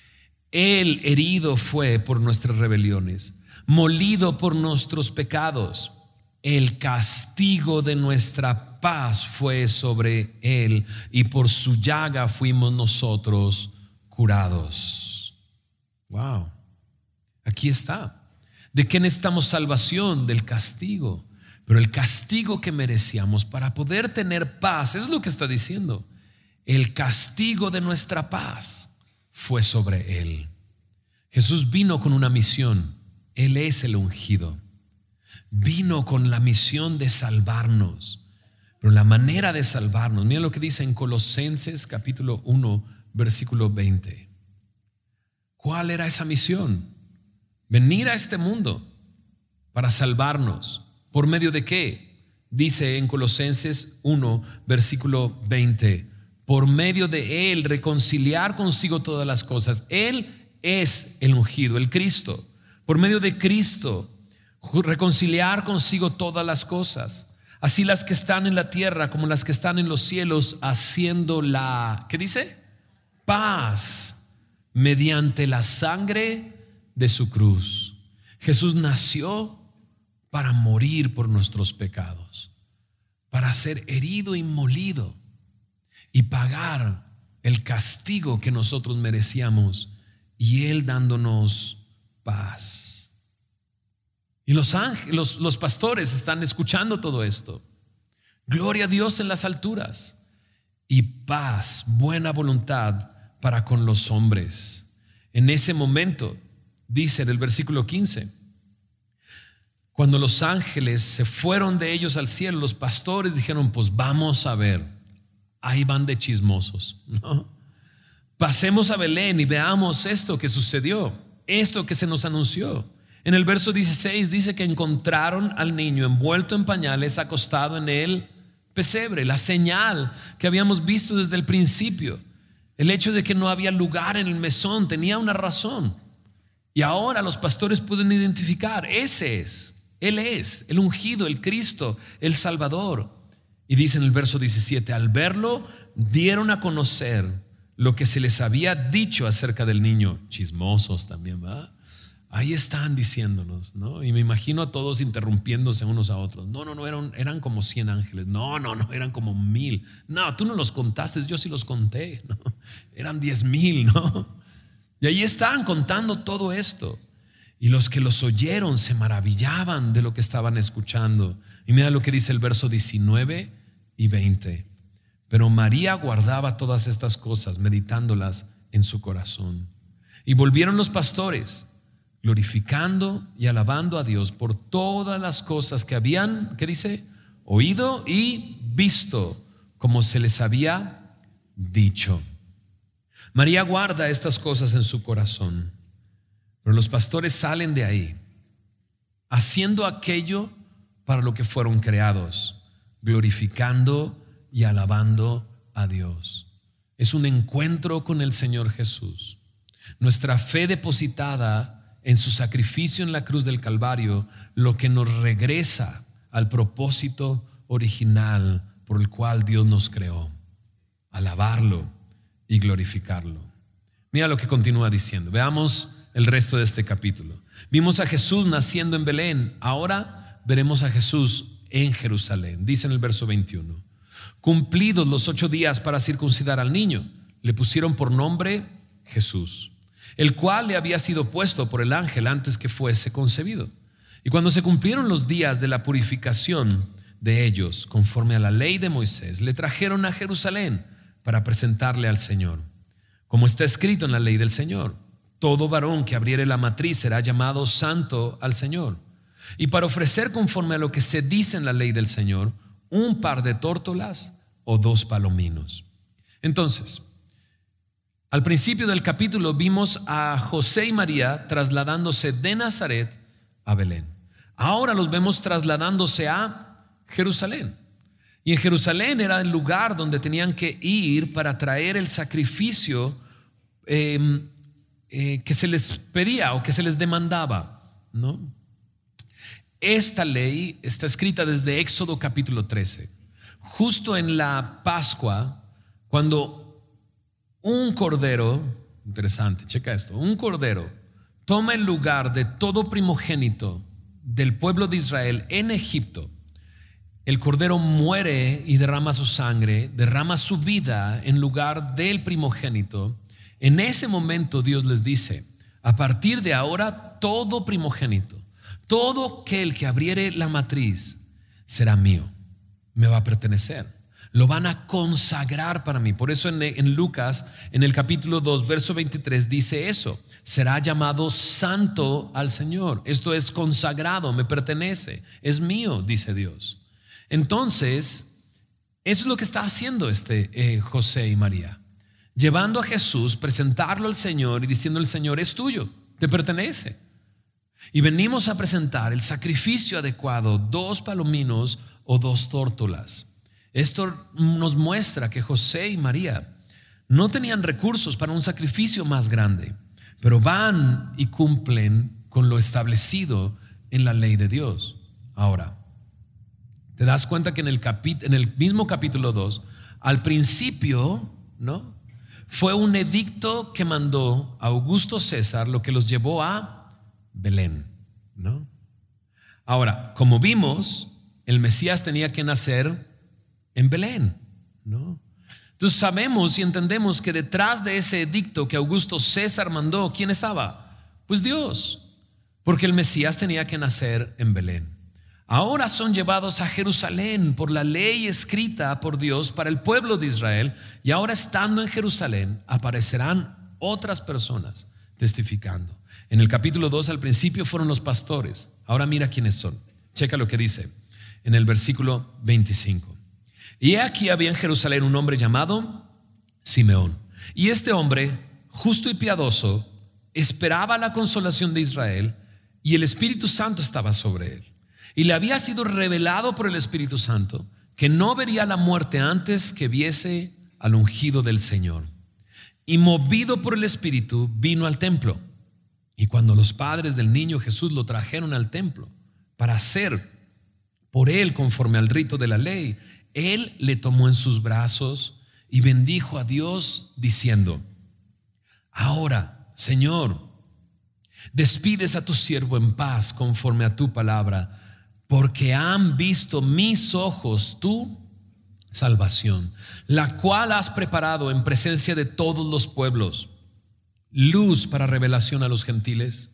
Él herido fue por nuestras rebeliones, molido por nuestros pecados. El castigo de nuestra paz fue sobre él, y por su llaga fuimos nosotros curados. Wow. Aquí está. ¿De qué necesitamos salvación? Del castigo. Pero el castigo que merecíamos para poder tener paz, eso es lo que está diciendo. El castigo de nuestra paz fue sobre él. Jesús vino con una misión. Él es el ungido. Vino con la misión de salvarnos. Pero la manera de salvarnos, mira lo que dice en Colosenses capítulo 1 versículo 20. ¿Cuál era esa misión? Venir a este mundo para salvarnos. ¿Por medio de qué? Dice en Colosenses 1 versículo 20. Por medio de él reconciliar consigo todas las cosas. Él es el ungido, el Cristo. Por medio de Cristo reconciliar consigo todas las cosas, así las que están en la tierra como las que están en los cielos, haciendo la, ¿qué dice? Paz mediante la sangre de su cruz. Jesús nació para morir por nuestros pecados, para ser herido y molido y pagar el castigo que nosotros merecíamos, y Él dándonos paz. Y los ángeles, los pastores están escuchando todo esto. Gloria a Dios en las alturas y paz, buena voluntad para con los hombres. En ese momento, dice en el versículo 15, cuando los ángeles se fueron de ellos al cielo, los pastores dijeron: pues vamos a ver, ahí van de chismosos, ¿no? Pasemos a Belén y veamos esto que sucedió, esto que se nos anunció. En el verso 16 dice que encontraron al niño envuelto en pañales, acostado en el pesebre. La señal que habíamos visto desde el principio, el hecho de que no había lugar en el mesón, tenía una razón. Y ahora los pastores pueden identificar: ese es Él es el ungido, el Cristo, el Salvador. Y dice en el verso 17, al verlo, dieron a conocer lo que se les había dicho acerca del niño. Chismosos también, ¿verdad? Ahí están diciéndonos, ¿no? Y me imagino a todos interrumpiéndose unos a otros. No, eran como 100 ángeles. No, eran como 1000. No, tú no los contaste, yo sí los conté, ¿no? Eran 10,000, ¿no? Y ahí están contando todo esto. Y los que los oyeron se maravillaban de lo que estaban escuchando. Y mira lo que dice el verso 19 y 20. Pero María guardaba todas estas cosas, meditándolas en su corazón. Y volvieron los pastores, glorificando y alabando a Dios por todas las cosas que habían, ¿qué dice? Oído y visto, como se les había dicho. María guarda estas cosas en su corazón, pero los pastores salen de ahí, haciendo aquello para lo que fueron creados, glorificando y alabando a Dios. Es un encuentro con el Señor Jesús. Nuestra fe depositada en su sacrificio en la cruz del Calvario, lo que nos regresa al propósito original por el cual Dios nos creó, alabarlo y glorificarlo. Mira lo que continúa diciendo. Veamos el resto de este capítulo. Vimos a Jesús naciendo en Belén, ahora veremos a Jesús en Jerusalén. Dice en el verso 21, cumplidos los 8 días para circuncidar al niño, le pusieron por nombre Jesús, el cual le había sido puesto por el ángel antes que fuese concebido. Y cuando se cumplieron los días de la purificación de ellos, conforme a la ley de Moisés, le trajeron a Jerusalén para presentarle al Señor. Como está escrito en la ley del Señor, todo varón que abriere la matriz será llamado santo al Señor. Y para ofrecer conforme a lo que se dice en la ley del Señor, un par de tórtolas o 2 palominos. Entonces, al principio del capítulo vimos a José y María trasladándose de Nazaret a Belén. Ahora los vemos trasladándose a Jerusalén. Y en Jerusalén era el lugar donde tenían que ir para traer el sacrificio que se les pedía o que se les demandaba, ¿no? Esta ley está escrita desde Éxodo capítulo 13. Justo en la Pascua, cuando un cordero, interesante, checa esto, un cordero toma el lugar de todo primogénito del pueblo de Israel en Egipto. El cordero muere y derrama su sangre, derrama su vida en lugar del primogénito. En ese momento Dios les dice, a partir de ahora todo primogénito, todo aquel que abriere la matriz será mío, me va a pertenecer. Lo van a consagrar para mí. Por eso en Lucas, en el capítulo 2, verso 23, dice eso. Será llamado santo al Señor. Esto es consagrado, me pertenece, es mío, dice Dios. Entonces, eso es lo que está haciendo José y María. Llevando a Jesús, presentarlo al Señor y diciendo: el Señor es tuyo, te pertenece. Y venimos a presentar el sacrificio adecuado, 2 palominos o 2 tórtolas. Esto nos muestra que José y María no tenían recursos para un sacrificio más grande, pero van y cumplen con lo establecido en la ley de Dios. Ahora, te das cuenta que en el mismo capítulo 2, al principio, ¿no?, fue un edicto que mandó Augusto César, lo que los llevó a Belén, ¿no? Ahora, como vimos, el Mesías tenía que nacer en Belén, ¿no? Entonces sabemos y entendemos que detrás de ese edicto que Augusto César mandó, ¿quién estaba? Pues Dios, porque el Mesías tenía que nacer en Belén. Ahora son llevados a Jerusalén por la ley escrita por Dios para el pueblo de Israel, y ahora estando en Jerusalén aparecerán otras personas testificando. En el capítulo 2 al principio fueron los pastores, ahora mira quiénes son. Checa lo que dice en el versículo 25. Y aquí había en Jerusalén un hombre llamado Simeón, y este hombre, justo y piadoso, esperaba la consolación de Israel, y el Espíritu Santo estaba sobre él. Y le había sido revelado por el Espíritu Santo que no vería la muerte antes que viese al ungido del Señor. Y movido por el Espíritu vino al templo. Y cuando los padres del niño Jesús lo trajeron al templo, para hacer por él conforme al rito de la ley, él le tomó en sus brazos y bendijo a Dios diciendo: ahora, Señor, despides a tu siervo en paz conforme a tu palabra, porque han visto mis ojos tu salvación, la cual has preparado en presencia de todos los pueblos, luz para revelación a los gentiles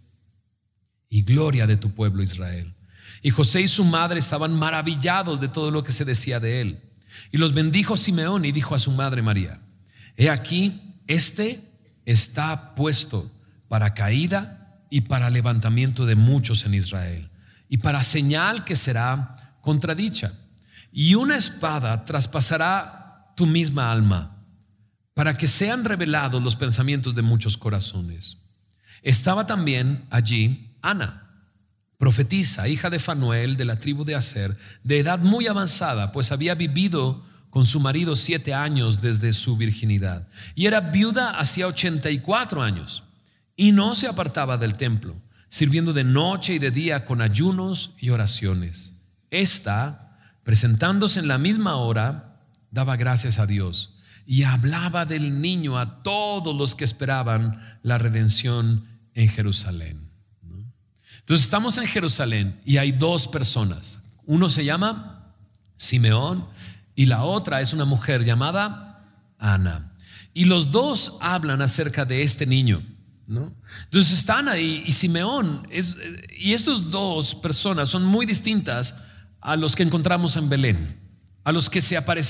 y gloria de tu pueblo Israel. Y José y su madre estaban maravillados de todo lo que se decía de él. Y los bendijo Simeón y dijo a su madre María: he aquí, este está puesto para caída y para levantamiento de muchos en Israel, y para señal que será contradicha. Y una espada traspasará tu misma alma, para que sean revelados los pensamientos de muchos corazones. Estaba también allí Ana, profetisa, hija de Fanuel, de la tribu de Aser, de edad muy avanzada, pues había vivido con su marido 7 años desde su virginidad, y era viuda hacía 84 años, y no se apartaba del templo, sirviendo de noche y de día con ayunos y oraciones. Esta, presentándose en la misma hora, daba gracias a Dios y hablaba del niño a todos los que esperaban la redención en Jerusalén. Entonces estamos en Jerusalén y hay 2 personas. Uno se llama Simeón y la otra es una mujer llamada Ana. Y los 2 hablan acerca de este niño, ¿no? Entonces están ahí y Simeón y estas 2 personas son muy distintas a los que encontramos en Belén, a los que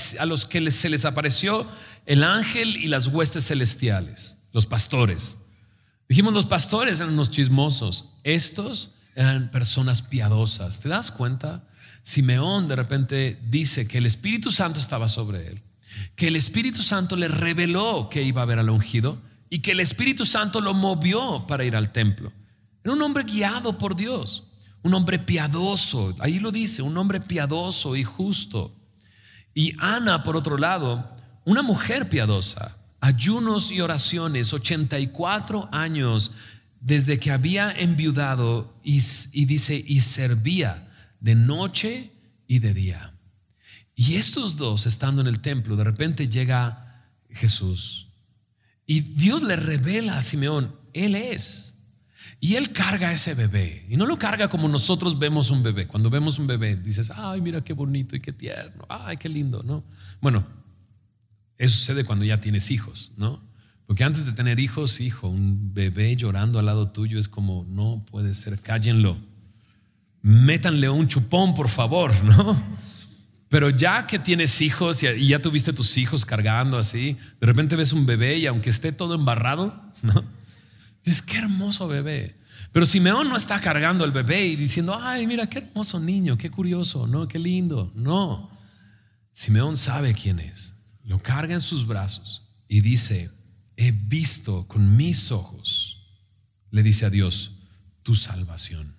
se les apareció el ángel y las huestes celestiales, los pastores. Dijimos, los pastores eran unos chismosos. Estos eran personas piadosas. ¿Te das cuenta? Simeón de repente dice que el Espíritu Santo estaba sobre él, que el Espíritu Santo le reveló que iba a ver al ungido y que el Espíritu Santo lo movió para ir al templo. Era un hombre guiado por Dios, un hombre piadoso. Ahí lo dice, un hombre piadoso y justo. Y Ana, por otro lado, una mujer piadosa. Ayunos y oraciones, 84 años desde que había enviudado y dice, y servía de noche y de día. Y estos 2 estando en el templo, de repente llega Jesús y Dios le revela a Simeón, Él es. Y Él carga a ese bebé y no lo carga como nosotros vemos un bebé. Cuando vemos un bebé dices, ay, mira qué bonito y qué tierno, ay, qué lindo, ¿no? Bueno, eso sucede cuando ya tienes hijos, ¿no? Porque antes de tener hijos, un bebé llorando al lado tuyo es como, no puede ser, cállenlo, métanle un chupón, por favor, ¿no? Pero ya que tienes hijos y ya tuviste tus hijos cargando así, de repente ves un bebé y aunque esté todo embarrado, ¿no? Dices, qué hermoso bebé. Pero Simeón no está cargando al bebé y diciendo, ay, mira qué hermoso niño, qué curioso, ¿no? Qué lindo. No, Simeón sabe quién es. Lo carga en sus brazos y dice, he visto con mis ojos, le dice a Dios, tu salvación.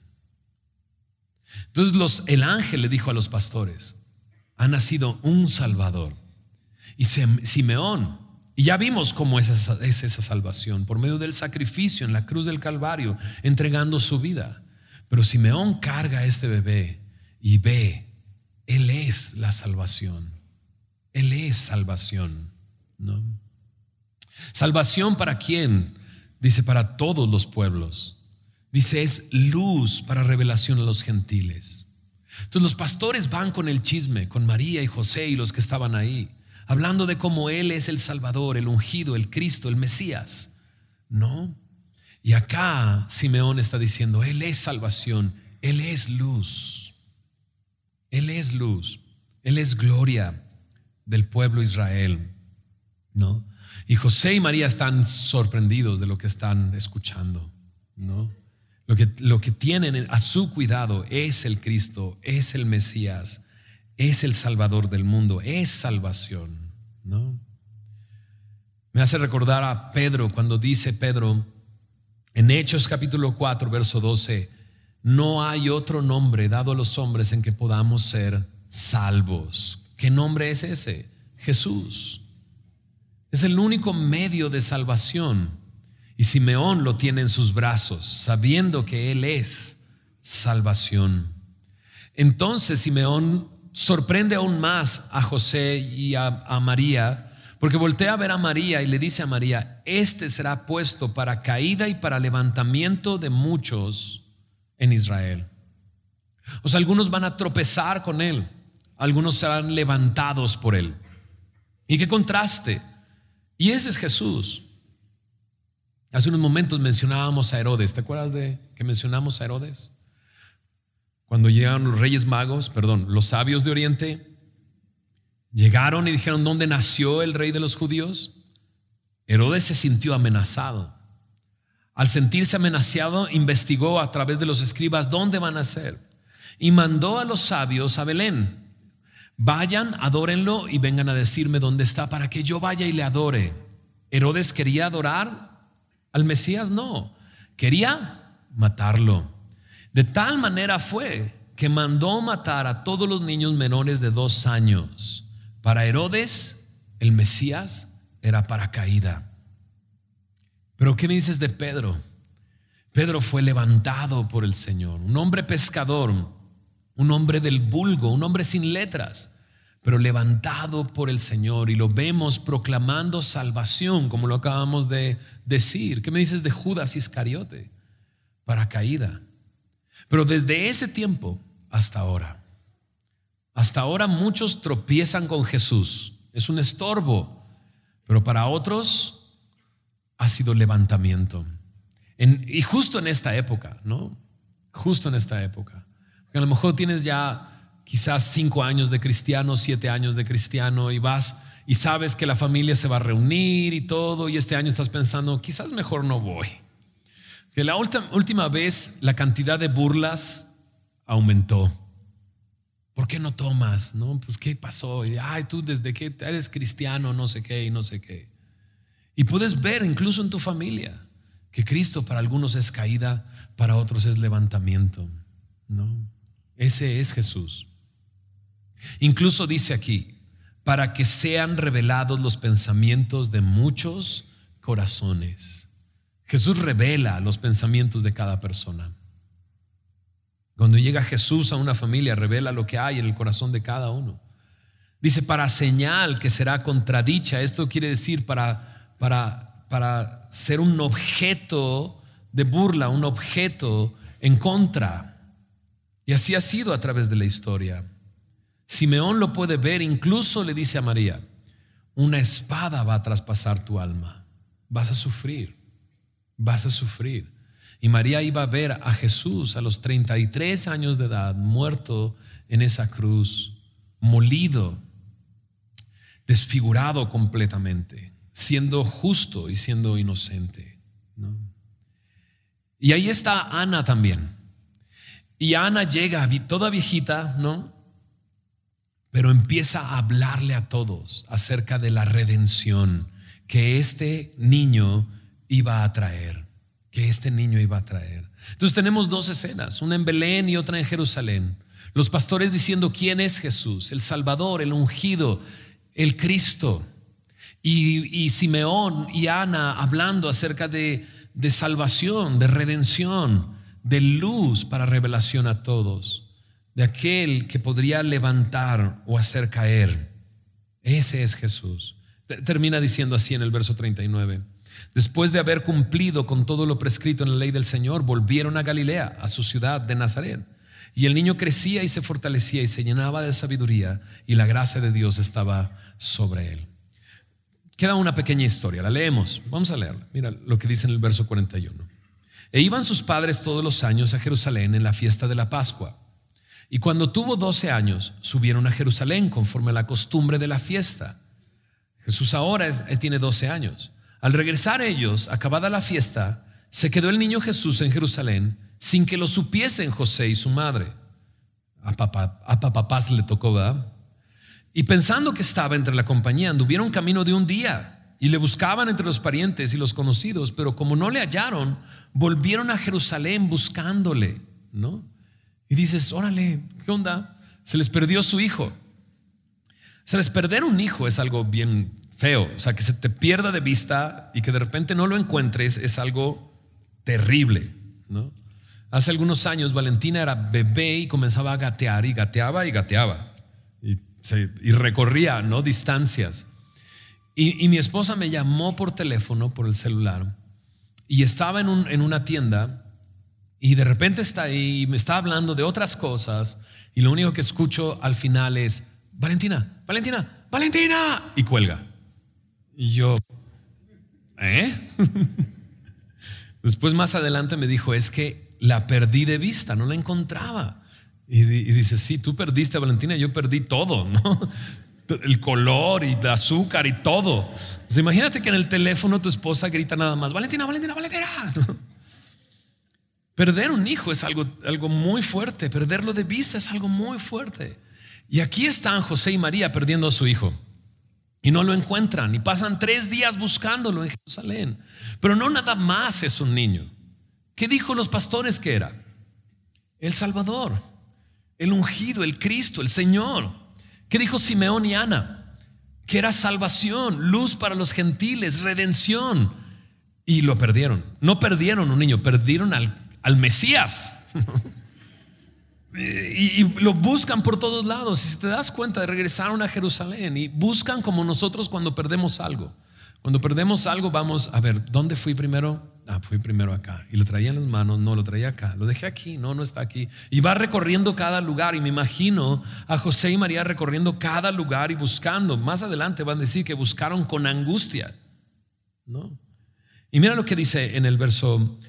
Entonces el ángel le dijo a los pastores, ha nacido un Salvador. Y Simeón, y ya vimos cómo es esa salvación, por medio del sacrificio en la cruz del Calvario, entregando su vida. Pero Simeón carga a este bebé y ve, Él es la salvación. Él es salvación, ¿no? ¿Salvación para quién? Dice, para todos los pueblos. Dice, es luz para revelación a los gentiles. Entonces los pastores van con el chisme, con María y José y los que estaban ahí, hablando de cómo Él es el Salvador, el ungido, el Cristo, el Mesías, ¿no? Y acá Simeón está diciendo, Él es salvación, Él es luz. Él es luz, Él es gloria del pueblo Israel, ¿no? Y José y María están sorprendidos de lo que están escuchando, ¿no? Lo que tienen a su cuidado es el Cristo, es el Mesías, es el Salvador del mundo, es salvación, ¿no? Me hace recordar a Pedro cuando dice Pedro en Hechos capítulo 4 verso 12, no hay otro nombre dado a los hombres en que podamos ser salvos. ¿Qué nombre es ese? Jesús. Es el único medio de salvación. Y Simeón lo tiene en sus brazos, sabiendo que Él es salvación. Entonces Simeón sorprende aún más a José y a María, porque voltea a ver a María y le dice a María: este será puesto para caída y para levantamiento de muchos en Israel. O sea, algunos van a tropezar con él, algunos serán levantados por él. Y qué contraste. Y ese es Jesús. Hace unos momentos mencionábamos a Herodes. ¿Te acuerdas de que mencionamos a Herodes? Cuando llegaron los reyes magos, los sabios de Oriente, llegaron y dijeron: ¿dónde nació el rey de los judíos? Herodes se sintió amenazado. Al sentirse amenazado, investigó a través de los escribas dónde van a nacer y mandó a los sabios a Belén: vayan, adórenlo y vengan a decirme dónde está para que yo vaya y le adore. ¿Herodes quería adorar al Mesías? No, quería matarlo. De tal manera fue que mandó matar a todos los niños menores de 2 años. Para Herodes, el Mesías era para caída. Pero ¿qué me dices de Pedro? Pedro fue levantado por el Señor, un hombre pescador, un hombre del vulgo, un hombre sin letras, pero levantado por el Señor, y lo vemos proclamando salvación, como lo acabamos de decir. ¿Qué me dices de Judas Iscariote? Para caída. Pero desde ese tiempo hasta ahora muchos tropiezan con Jesús. Es un estorbo, pero para otros ha sido levantamiento. Y justo en esta época, ¿no? Justo en esta época. Porque a lo mejor tienes ya quizás 5 años de cristiano, 7 años de cristiano, y vas y sabes que la familia se va a reunir y todo, y este año estás pensando: quizás mejor no voy. Que la última vez la cantidad de burlas aumentó. ¿Por qué no tomas? No, pues ¿qué pasó? Y, ay, tú desde que eres cristiano, no sé qué y no sé qué. Y puedes ver incluso en tu familia que Cristo para algunos es caída, para otros es levantamiento, ¿no? Ese es Jesús. Incluso dice aquí: para que sean revelados los pensamientos de muchos corazones. Jesús revela los pensamientos de cada persona. Cuando llega Jesús a una familia, revela lo que hay en el corazón de cada uno. Dice: para señal que será contradicha. Esto quiere decir para ser un objeto de burla, un objeto en contra. Y así ha sido a través de la historia. Simeón lo puede ver, incluso le dice a María: una espada va a traspasar tu alma, vas a sufrir. Y María iba a ver a Jesús a los 33 años de edad, muerto en esa cruz, molido, desfigurado completamente, siendo justo y siendo inocente, ¿no? Y ahí está Ana también. Y Ana llega toda viejita, ¿no? Pero empieza a hablarle a todos acerca de la redención que este niño iba a traer. Entonces tenemos 2 escenas, una en Belén y otra en Jerusalén. Los pastores diciendo quién es Jesús, el Salvador, el ungido, el Cristo. Y Simeón y Ana hablando acerca de salvación, de redención, de luz para revelación a todos, de aquel que podría levantar o hacer caer. Ese es Jesús. Termina diciendo así en el verso 39: después de haber cumplido con todo lo prescrito en la ley del Señor, volvieron a Galilea, a su ciudad de Nazaret. Y el niño crecía y se fortalecía y se llenaba de sabiduría, y la gracia de Dios estaba sobre él. Queda una pequeña historia, la leemos, vamos a leerla. Mira lo que dice en el verso 41. E iban sus padres todos los años a Jerusalén en la fiesta de la Pascua. Y cuando tuvo 12 años, subieron a Jerusalén conforme a la costumbre de la fiesta. Jesús ahora tiene 12 años. Al regresar ellos, acabada la fiesta, se quedó el niño Jesús en Jerusalén sin que lo supiesen José y su madre. A papás le tocó, ¿verdad? Y pensando que estaba entre la compañía, anduvieron camino de un día y le buscaban entre los parientes y los conocidos, pero como no le hallaron, volvieron a Jerusalén buscándole, ¿no? Y dices: órale, ¿qué onda? Se les perdió su hijo. ¿Sabes? Perder un hijo es algo bien feo. O sea, que se te pierda de vista y que de repente no lo encuentres es algo terrible, ¿no? Hace algunos años Valentina era bebé y comenzaba a gatear y gateaba y gateaba y recorría, ¿no?, distancias. Y mi esposa me llamó por teléfono, por el celular, y estaba en una tienda y de repente está ahí y me está hablando de otras cosas y lo único que escucho al final es Valentina, Valentina, Valentina, y cuelga. Y yo, Después más adelante me dijo, es que la perdí de vista, no la encontraba. Y dice, sí, tú perdiste a Valentina, yo perdí todo, ¿no? El color y el azúcar y todo. Pues imagínate que en el teléfono tu esposa grita nada más, Valentina, Valentina, Valentina. Perder un hijo es algo muy fuerte, perderlo de vista es algo muy fuerte. Y aquí están José y María perdiendo a su hijo y no lo encuentran y pasan 3 días buscándolo en Jerusalén. Pero no nada más es un niño. ¿Qué dijo los pastores que era? El Salvador, el ungido, el Cristo, el Señor. ¿Qué dijo Simeón y Ana? Que era salvación, luz para los gentiles, redención. Y lo perdieron. No perdieron un niño, perdieron al Mesías. Y lo buscan por todos lados. Y si te das cuenta, regresaron a Jerusalén y buscan como nosotros cuando perdemos algo. Cuando perdemos algo vamos a ver, ¿dónde fui primero? Fui primero acá. Y lo traía en las manos, no, lo traía acá. Lo dejé aquí, no está aquí. Y va recorriendo cada lugar. Y me imagino a José y María recorriendo cada lugar y buscando. Más adelante van a decir que buscaron con angustia, ¿no? Y mira lo que dice en el verso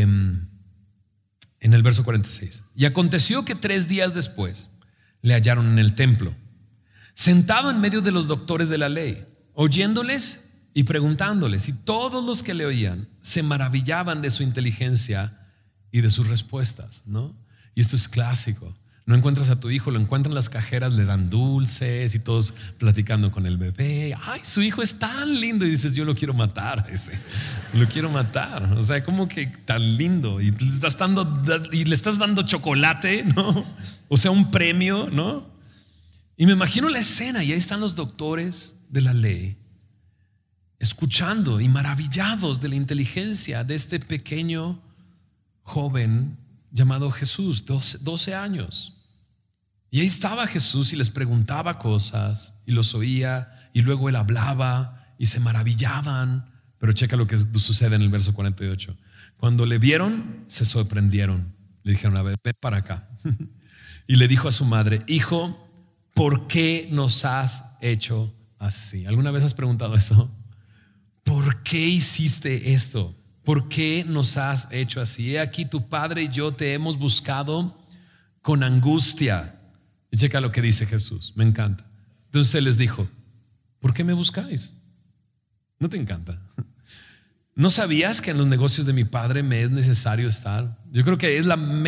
46. Y aconteció que 3 días después le hallaron en el templo, sentado en medio de los doctores de la ley, oyéndoles y preguntándoles, y todos los que le oían se maravillaban de su inteligencia y de sus respuestas, ¿no? Y esto es clásico. No encuentras a tu hijo, lo encuentran en las cajeras, le dan dulces y todos platicando con el bebé. Ay, su hijo es tan lindo. Y dices, yo lo quiero matar a ese. Lo quiero matar. O sea, como que tan lindo. Y le estás dando chocolate, ¿no? O sea, un premio, ¿no? Y me imagino la escena y ahí están los doctores de la ley escuchando y maravillados de la inteligencia de este pequeño joven llamado Jesús, 12 años. Y ahí estaba Jesús y les preguntaba cosas y los oía y luego él hablaba y se maravillaban. Pero checa lo que sucede en el verso 48. Cuando le vieron, se sorprendieron. Le dijeron, a ver, ven para acá. Y le dijo a su madre, hijo, ¿por qué nos has hecho así? ¿Alguna vez has preguntado eso? ¿Por qué hiciste esto? ¿Por qué nos has hecho así? He aquí tu padre y yo te hemos buscado con angustia. Y checa lo que dice Jesús, me encanta. Entonces él les dijo, ¿por qué me buscáis? ¿No te encanta? ¿No sabías que en los negocios de mi padre me es necesario estar? Yo creo que es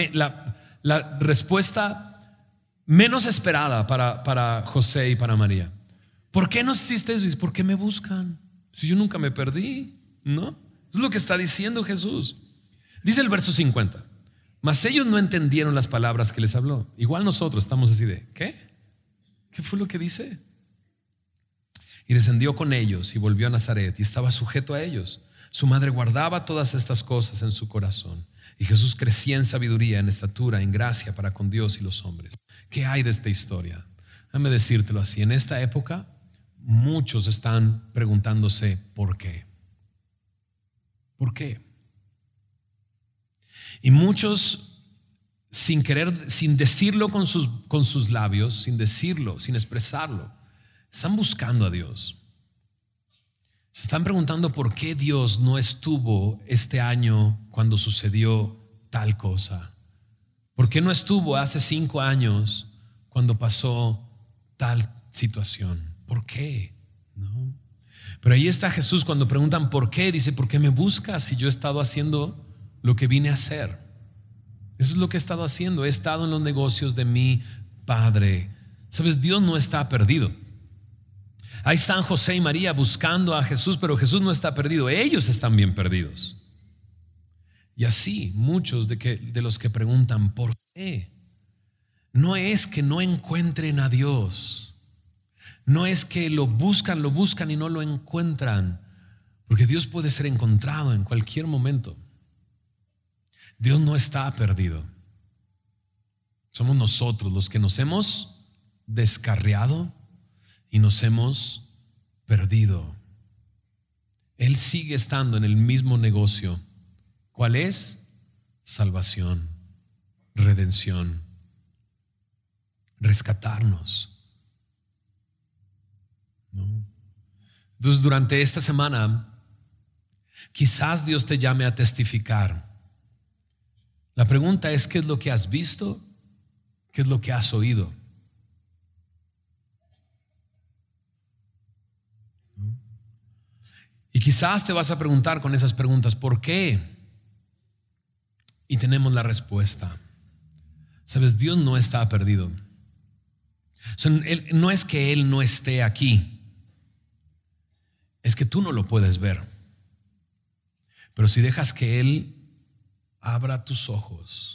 la respuesta menos esperada para José y para María. ¿Por qué nos hiciste eso? ¿Por qué me buscan? Si yo nunca me perdí, ¿no? Eso es lo que está diciendo Jesús. Dice el verso 50. Mas ellos no entendieron las palabras que les habló. Igual nosotros estamos así de, ¿qué? ¿Qué fue lo que dice? Y descendió con ellos y volvió a Nazaret y estaba sujeto a ellos. Su madre guardaba todas estas cosas en su corazón. Y Jesús crecía en sabiduría, en estatura, en gracia para con Dios y los hombres. ¿Qué hay de esta historia? Déjame decírtelo así. En esta época muchos están preguntándose ¿por qué? ¿Por qué? Y muchos sin querer, sin decirlo con sus labios, sin decirlo, sin expresarlo, están buscando a Dios. Se están preguntando por qué Dios no estuvo este año cuando sucedió tal cosa. ¿Por qué no estuvo hace 5 años cuando pasó tal situación? ¿Por qué? ¿No? Pero ahí está Jesús cuando preguntan ¿por qué? Dice, ¿por qué me buscas si yo he estado haciendo lo que vine a hacer? Eso es lo que he estado haciendo. He estado en los negocios de mi Padre. Sabes, Dios no está perdido. Ahí están José y María buscando a Jesús, pero Jesús no está perdido. Ellos están bien perdidos. Y así muchos de los que preguntan ¿por qué? No es que no encuentren a Dios. No es que lo buscan y no lo encuentran, porque Dios puede ser encontrado en cualquier momento. Dios no está perdido. Somos nosotros los que nos hemos descarriado y nos hemos perdido. Él sigue estando en el mismo negocio. ¿Cuál es? Salvación, redención, rescatarnos, ¿no? Entonces, durante esta semana, quizás Dios te llame a testificar. La pregunta es: ¿qué es lo que has visto? ¿Qué es lo que has oído? Y quizás te vas a preguntar con esas preguntas: ¿por qué? Y tenemos la respuesta. Sabes, Dios no está perdido. O sea, no es que Él no esté aquí, es que tú no lo puedes ver. Pero si dejas que Él abra tus ojos,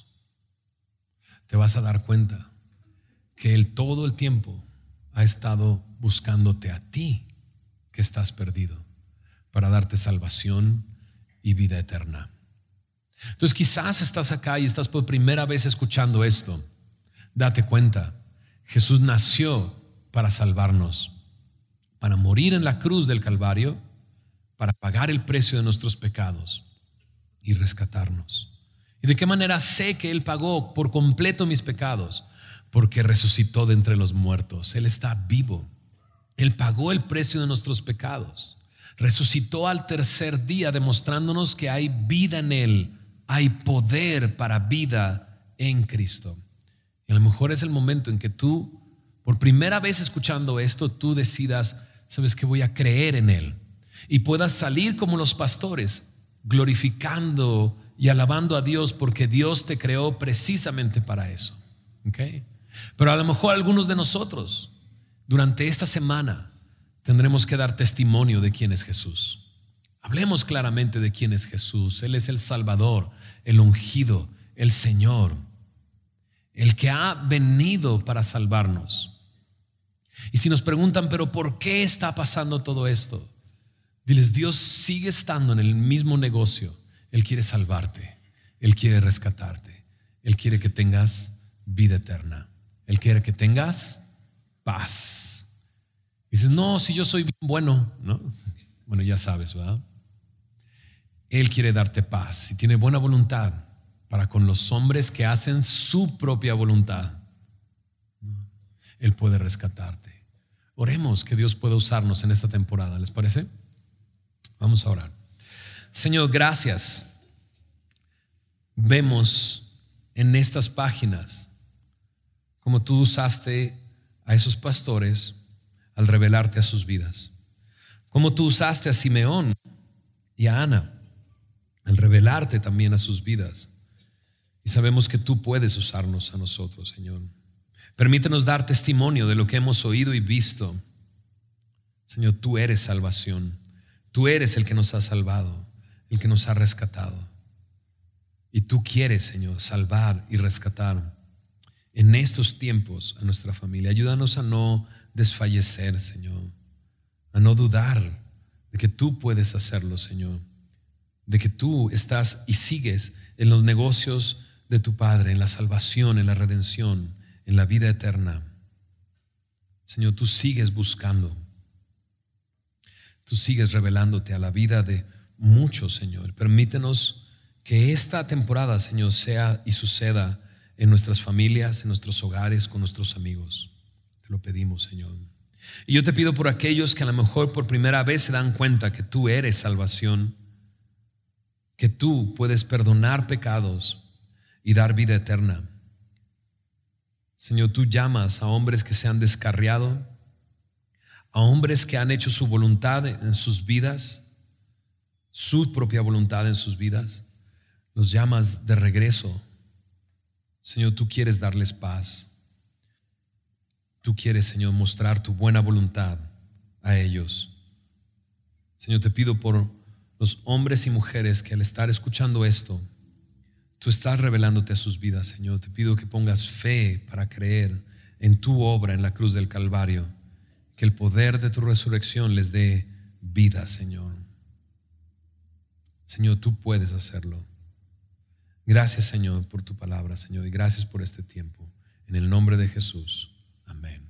te vas a dar cuenta que Él todo el tiempo ha estado buscándote a ti, que estás perdido, para darte salvación y vida eterna. Entonces, quizás estás acá y estás por primera vez escuchando esto. Date cuenta, Jesús nació para salvarnos, para morir en la cruz del Calvario, para pagar el precio de nuestros pecados y rescatarnos. ¿Y de qué manera sé que Él pagó por completo mis pecados? Porque resucitó de entre los muertos. Él está vivo. Él pagó el precio de nuestros pecados. Resucitó al tercer día, demostrándonos que hay vida en Él. Hay poder para vida en Cristo. Y a lo mejor es el momento en que tú, por primera vez escuchando esto, tú decidas: ¿sabes qué? Voy a creer en Él. Y puedas salir como los pastores, glorificando y alabando a Dios, porque Dios te creó precisamente para eso. ¿Okay? Pero a lo mejor algunos de nosotros durante esta semana tendremos que dar testimonio de quién es Jesús. Hablemos claramente de quién es Jesús. Él es el Salvador, el ungido, el Señor, el que ha venido para salvarnos. Y si nos preguntan: ¿pero por qué está pasando todo esto? Diles: Dios sigue estando en el mismo negocio. Él quiere salvarte, Él quiere rescatarte, Él quiere que tengas vida eterna, Él quiere que tengas paz. Dices: no, si yo soy bien bueno, ¿no? Bueno, ya sabes, ¿verdad? Él quiere darte paz y tiene buena voluntad para con los hombres que hacen su propia voluntad. Él puede rescatarte. Oremos que Dios pueda usarnos en esta temporada, ¿les parece? Vamos a orar. Señor, gracias. Vemos en estas páginas cómo tú usaste a esos pastores al revelarte a sus vidas. Cómo tú usaste a Simeón y a Ana al revelarte también a sus vidas. Y sabemos que tú puedes usarnos a nosotros, Señor. Permítenos dar testimonio de lo que hemos oído y visto. Señor, tú eres salvación. Tú eres el que nos ha salvado, el que nos ha rescatado. Y tú quieres, Señor, salvar y rescatar en estos tiempos a nuestra familia. Ayúdanos a no desfallecer, Señor, a no dudar de que tú puedes hacerlo, Señor, de que tú estás y sigues en los negocios de tu Padre, en la salvación, en la redención, en la vida eterna. Señor, tú sigues buscando, tú sigues revelándote a la vida de muchos, Señor. Permítenos que esta temporada, Señor, sea y suceda en nuestras familias, en nuestros hogares, con nuestros amigos. Te lo pedimos, Señor. Y yo te pido por aquellos que a lo mejor por primera vez se dan cuenta que tú eres salvación, que tú puedes perdonar pecados y dar vida eterna. Señor, tú llamas a hombres que se han descarriado, a hombres que han hecho su voluntad en sus vidas, su propia voluntad en sus vidas. Los llamas de regreso. Señor, tú quieres darles paz. Tú quieres, Señor, mostrar tu buena voluntad a ellos. Señor, te pido por los hombres y mujeres que al estar escuchando esto, tú estás revelándote a sus vidas, Señor. Te pido que pongas fe para creer en tu obra en la cruz del Calvario, que el poder de tu resurrección les dé vida, Señor. Señor, tú puedes hacerlo. Gracias, Señor, por tu palabra, Señor, y gracias por este tiempo. En el nombre de Jesús. Amén.